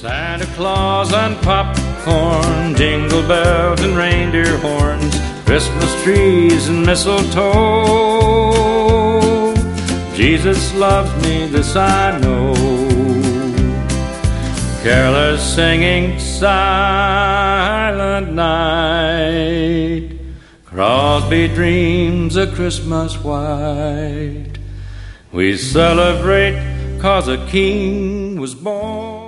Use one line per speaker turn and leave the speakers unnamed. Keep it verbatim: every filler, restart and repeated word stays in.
Santa Claus and popcorn, jingle bells and reindeer horns, Christmas trees and mistletoe. Jesus loves me, this I know. Careless singing, silent night, Crosby dreams of Christmas white. We celebrate 'cause a king was born.